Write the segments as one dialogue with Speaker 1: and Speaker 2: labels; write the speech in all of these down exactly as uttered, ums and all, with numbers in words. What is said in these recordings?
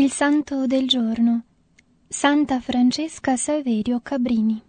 Speaker 1: Il santo del giorno. Santa Francesca Saverio Cabrini.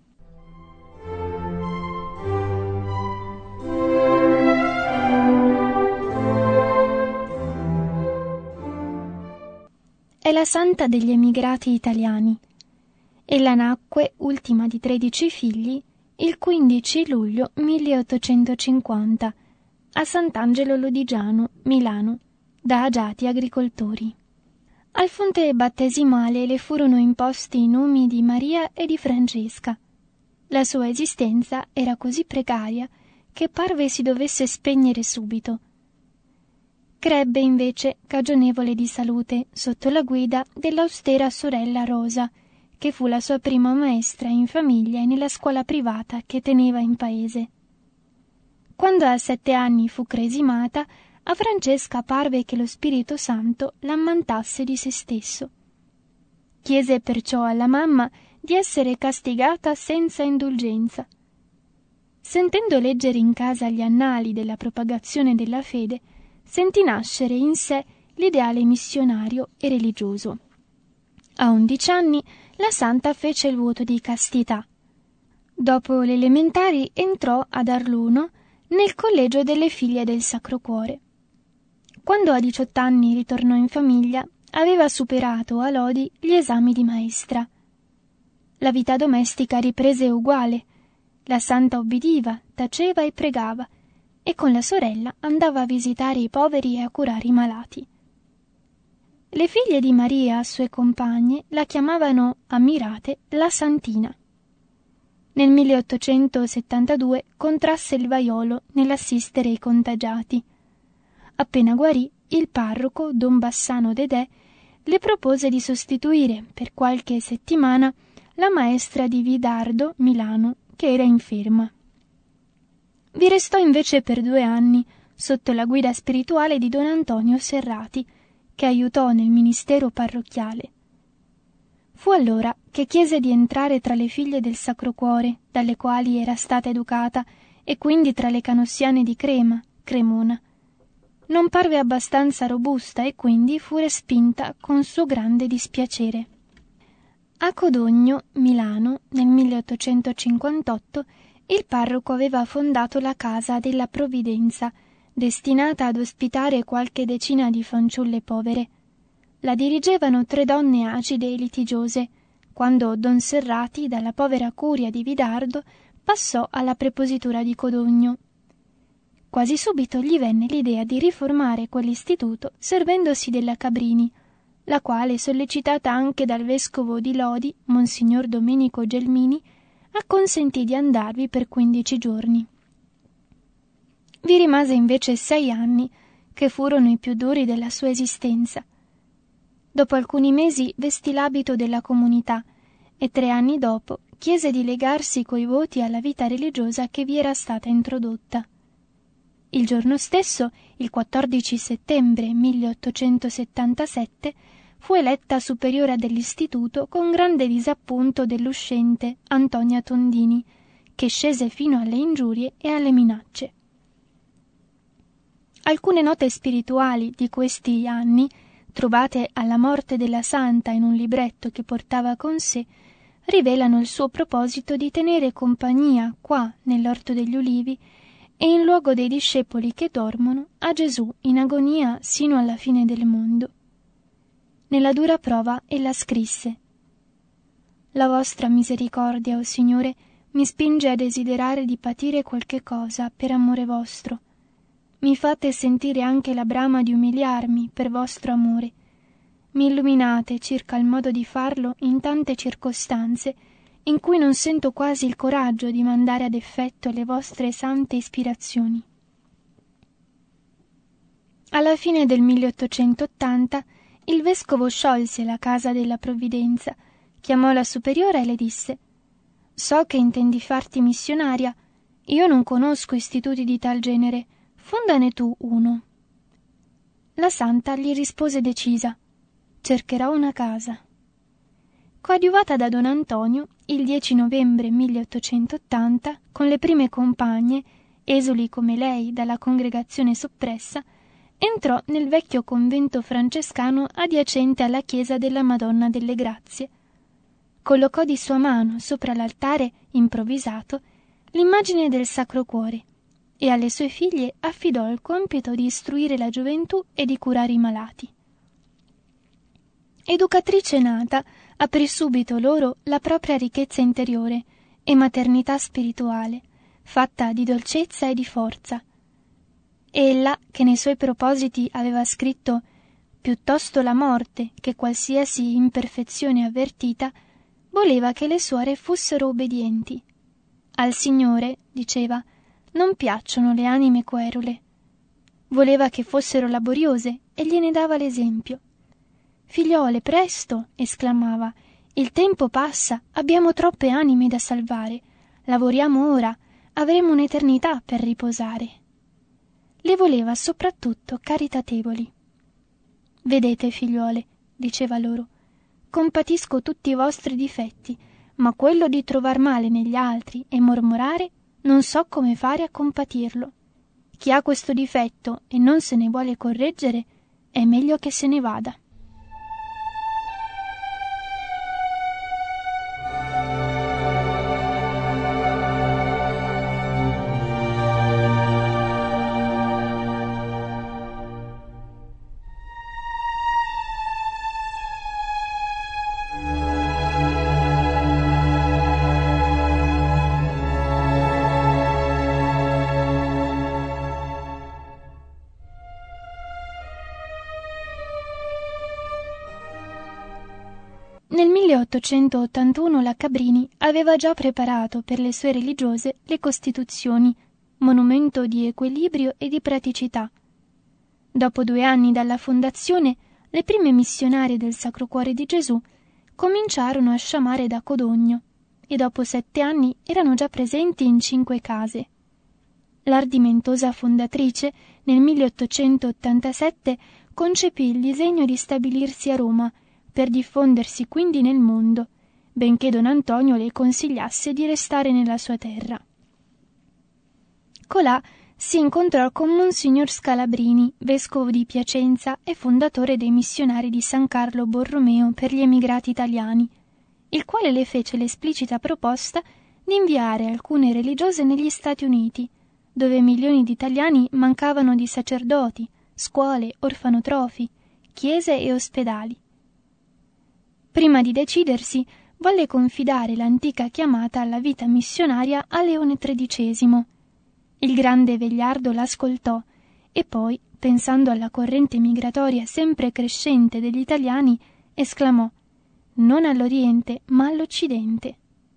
Speaker 1: È la santa degli emigrati italiani. Ella nacque, ultima di tredici figli, il quindici luglio milleottocentocinquanta a Sant'Angelo Lodigiano, Milano, da agiati agricoltori. Al fonte battesimale le furono imposti i nomi di Maria e di Francesca. La sua esistenza era così precaria che parve si dovesse spegnere subito. Crebbe invece cagionevole di salute sotto la guida dell'austera sorella Rosa, che fu la sua prima maestra in famiglia e nella scuola privata che teneva in paese. Quando a sette anni fu cresimata, a Francesca parve che lo Spirito Santo l'ammantasse di se stesso. Chiese perciò alla mamma di essere castigata senza indulgenza. Sentendo leggere in casa gli annali della propagazione della fede, sentì nascere in sé l'ideale missionario e religioso. A undici anni la santa fece il voto di castità. Dopo le elementari entrò ad Arluno nel collegio delle figlie del Sacro Cuore. Quando a diciotto anni ritornò in famiglia, aveva superato a lodi gli esami di maestra. La vita domestica riprese uguale. La santa ubbidiva, taceva e pregava, e con la sorella andava a visitare i poveri e a curare i malati. Le figlie di Maria, sue compagne, la chiamavano, ammirate, la Santina. Nel milleottocentosettantadue contrasse il vaiolo nell'assistere i contagiati. Appena guarì, il parroco, don Bassano Dedè, le propose di sostituire per qualche settimana la maestra di Vidardo, Milano, che era inferma. Vi restò invece per due anni sotto la guida spirituale di don Antonio Serrati, che aiutò nel ministero parrocchiale. Fu allora che chiese di entrare tra le figlie del Sacro Cuore, dalle quali era stata educata, e quindi tra le canossiane di Crema, Cremona. Non parve abbastanza robusta e quindi fu respinta con suo grande dispiacere. A Codogno, Milano, nel milleottocentocinquantotto, il parroco aveva fondato la Casa della Provvidenza, destinata ad ospitare qualche decina di fanciulle povere. La dirigevano tre donne acide e litigiose, quando don Serrati, dalla povera curia di Vidardo, passò alla prepositura di Codogno. Quasi subito gli venne l'idea di riformare quell'istituto servendosi della Cabrini, la quale, sollecitata anche dal vescovo di Lodi, Monsignor Domenico Gelmini, acconsentì di andarvi per quindici giorni. Vi rimase invece sei anni, che furono i più duri della sua esistenza. Dopo alcuni mesi vestì l'abito della comunità e tre anni dopo chiese di legarsi coi voti alla vita religiosa che vi era stata introdotta. Il giorno stesso, il quattordici settembre milleottocentosettantasette, fu eletta superiora dell'istituto con grande disappunto dell'uscente Antonia Tondini, che scese fino alle ingiurie e alle minacce. Alcune note spirituali di questi anni, trovate alla morte della santa in un libretto che portava con sé, rivelano il suo proposito di tenere compagnia qua, nell'Orto degli Ulivi, e in luogo dei discepoli che dormono, a Gesù in agonia sino alla fine del mondo. Nella dura prova ella scrisse: «La vostra misericordia, o Signore, mi spinge a desiderare di patire qualche cosa per amore vostro. Mi fate sentire anche la brama di umiliarmi per vostro amore. Mi illuminate circa il modo di farlo in tante circostanze in cui non sento quasi il coraggio di mandare ad effetto le vostre sante ispirazioni». Alla fine del milleottocentottanta il vescovo sciolse la Casa della Provvidenza, chiamò la superiora e le disse: «So che intendi farti missionaria. Io non conosco istituti di tal genere. Fondane tu uno». La santa gli rispose decisa: «Cercherò una casa». Coadiuvata da don Antonio, il dieci novembre milleottocentottanta, con le prime compagne, esuli come lei dalla congregazione soppressa, entrò nel vecchio convento francescano adiacente alla chiesa della Madonna delle Grazie. Collocò di sua mano sopra l'altare improvvisato l'immagine del Sacro Cuore e alle sue figlie affidò il compito di istruire la gioventù e di curare i malati. Educatrice nata, aprì subito loro la propria ricchezza interiore e maternità spirituale, fatta di dolcezza e di forza. Ella, che nei suoi propositi aveva scritto «piuttosto la morte che qualsiasi imperfezione avvertita», voleva che le suore fossero obbedienti. Al Signore, diceva, non piacciono le anime querule. Voleva che fossero laboriose e gliene dava l'esempio. «Figliole, presto!» esclamava. «Il tempo passa, abbiamo troppe anime da salvare. Lavoriamo ora, avremo un'eternità per riposare». Le voleva soprattutto caritatevoli. «Vedete, figliuole», diceva loro, «compatisco tutti i vostri difetti, ma quello di trovar male negli altri e mormorare non so come fare a compatirlo. Chi ha questo difetto e non se ne vuole correggere, è meglio che se ne vada». Nel milleottocentottantuno la Cabrini aveva già preparato per le sue religiose le Costituzioni, monumento di equilibrio e di praticità. Dopo due anni dalla fondazione, le prime missionarie del Sacro Cuore di Gesù cominciarono a sciamare da Codogno e dopo sette anni erano già presenti in cinque case. L'ardimentosa fondatrice, nel milleottocentottantasette, concepì il disegno di stabilirsi a Roma per diffondersi quindi nel mondo, benché don Antonio le consigliasse di restare nella sua terra. Colà si incontrò con Monsignor Scalabrini, vescovo di Piacenza e fondatore dei missionari di San Carlo Borromeo per gli emigrati italiani, il quale le fece l'esplicita proposta di inviare alcune religiose negli Stati Uniti, dove milioni di italiani mancavano di sacerdoti, scuole, orfanotrofi, chiese e ospedali. Prima di decidersi, volle confidare l'antica chiamata alla vita missionaria a Leone tredicesimo. Il grande vegliardo l'ascoltò e poi, pensando alla corrente migratoria sempre crescente degli italiani, esclamò: «Non all'Oriente, ma all'Occidente».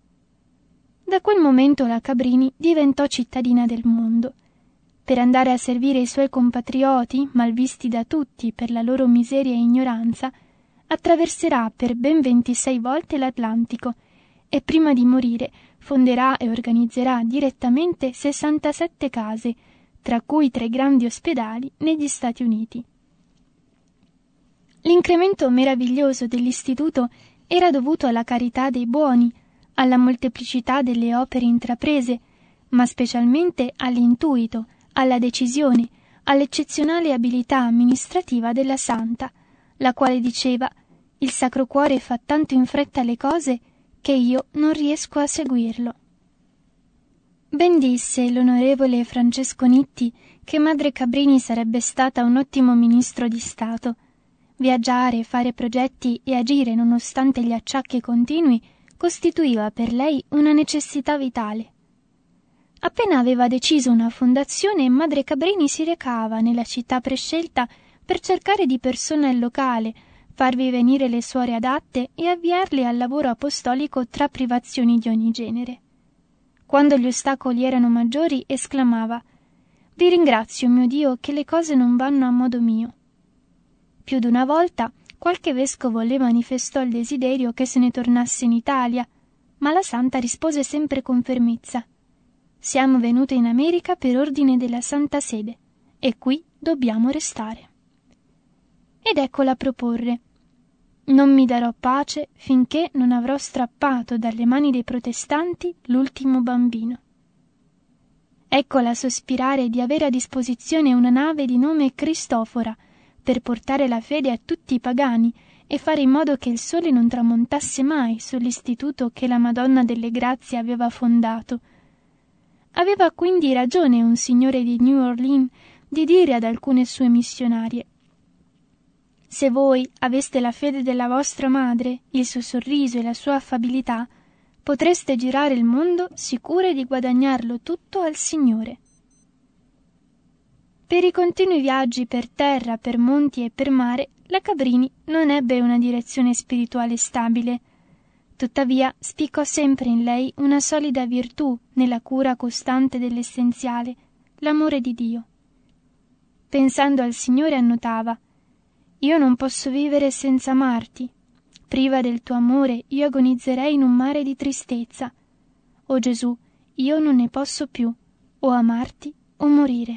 Speaker 1: Da quel momento la Cabrini diventò cittadina del mondo. Per andare a servire i suoi compatrioti, malvisti da tutti per la loro miseria e ignoranza, attraverserà per ben ventisei volte l'Atlantico e prima di morire fonderà e organizzerà direttamente sessantasette case, tra cui tre grandi ospedali negli Stati Uniti. L'incremento meraviglioso dell'istituto era dovuto alla carità dei buoni, alla molteplicità delle opere intraprese, ma specialmente all'intuito, alla decisione, all'eccezionale abilità amministrativa della santa, la quale diceva: «Il Sacro Cuore fa tanto in fretta le cose che io non riesco a seguirlo». Ben disse l'onorevole Francesco Nitti che madre Cabrini sarebbe stata un ottimo ministro di Stato. Viaggiare, fare progetti e agire nonostante gli acciacchi continui costituiva per lei una necessità vitale. Appena aveva deciso una fondazione, madre Cabrini si recava nella città prescelta per cercare di persona il locale, farvi venire le suore adatte e avviarle al lavoro apostolico tra privazioni di ogni genere. Quando gli ostacoli erano maggiori, esclamava: «Vi ringrazio, mio Dio, che le cose non vanno a modo mio». Più d'una volta qualche vescovo le manifestò il desiderio che se ne tornasse in Italia, ma la santa rispose sempre con fermezza: «Siamo venute in America per ordine della Santa Sede e qui dobbiamo restare». Ed eccola proporre: «Non mi darò pace finché non avrò strappato dalle mani dei protestanti l'ultimo bambino». Eccola sospirare di avere a disposizione una nave di nome Cristofora, per portare la fede a tutti i pagani e fare in modo che il sole non tramontasse mai sull'istituto che la Madonna delle Grazie aveva fondato. Aveva quindi ragione un signore di New Orleans di dire ad alcune sue missionarie: «Se voi aveste la fede della vostra madre, il suo sorriso e la sua affabilità, potreste girare il mondo sicure di guadagnarlo tutto al Signore». Per i continui viaggi per terra, per monti e per mare, la Cabrini non ebbe una direzione spirituale stabile. Tuttavia spiccò sempre in lei una solida virtù nella cura costante dell'essenziale, l'amore di Dio. Pensando al Signore annotava: «Io non posso vivere senza amarti. Priva del tuo amore io agonizzerei in un mare di tristezza. O Gesù, io non ne posso più, o amarti o morire».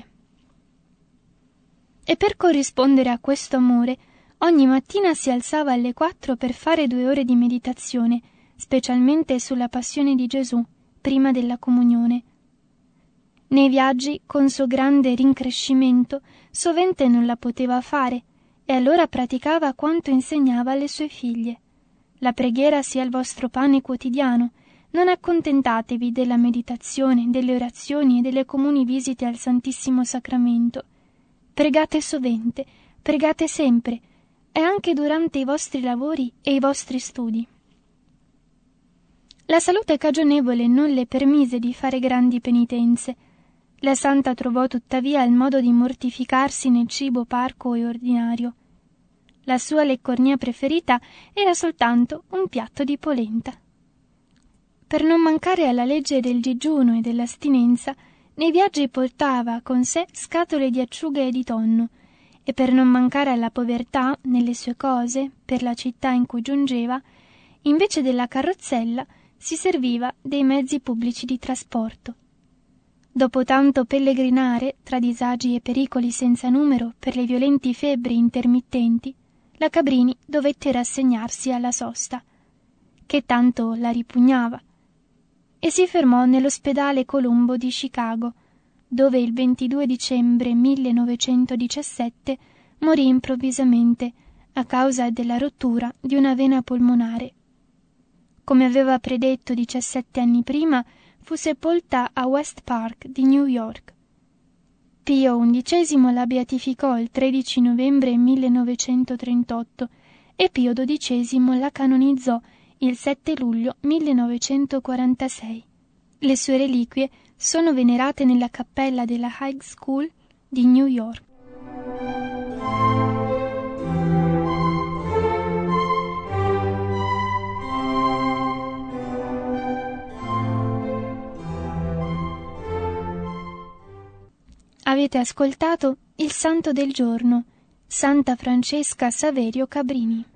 Speaker 1: E per corrispondere a questo amore, ogni mattina si alzava alle quattro per fare due ore di meditazione, specialmente sulla passione di Gesù, prima della comunione. Nei viaggi, con suo grande rincrescimento, sovente non la poteva fare, e allora praticava quanto insegnava alle sue figlie. La preghiera sia il vostro pane quotidiano. Non accontentatevi della meditazione, delle orazioni e delle comuni visite al Santissimo Sacramento. Pregate sovente, pregate sempre, e anche durante i vostri lavori e i vostri studi. La salute cagionevole non le permise di fare grandi penitenze. La santa trovò tuttavia il modo di mortificarsi nel cibo parco e ordinario. La sua leccornia preferita era soltanto un piatto di polenta. Per non mancare alla legge del digiuno e dell'astinenza, nei viaggi portava con sé scatole di acciughe e di tonno, e per non mancare alla povertà nelle sue cose, per la città in cui giungeva, invece della carrozzella si serviva dei mezzi pubblici di trasporto. Dopo tanto pellegrinare, tra disagi e pericoli senza numero per le violenti febbri intermittenti, la Cabrini dovette rassegnarsi alla sosta, che tanto la ripugnava, e si fermò nell'ospedale Colombo di Chicago, dove il ventidue dicembre millenovecentodiciassette morì improvvisamente a causa della rottura di una vena polmonare. Come aveva predetto diciassette anni prima, fu sepolta a West Park di New York. Pio undicesimo la beatificò il tredici novembre millenovecentotrentotto e Pio dodicesimo la canonizzò il sette luglio millenovecentoquarantasei. Le sue reliquie sono venerate nella cappella della High School di New York. Avete ascoltato Il Santo del Giorno, Santa Francesca Saverio Cabrini.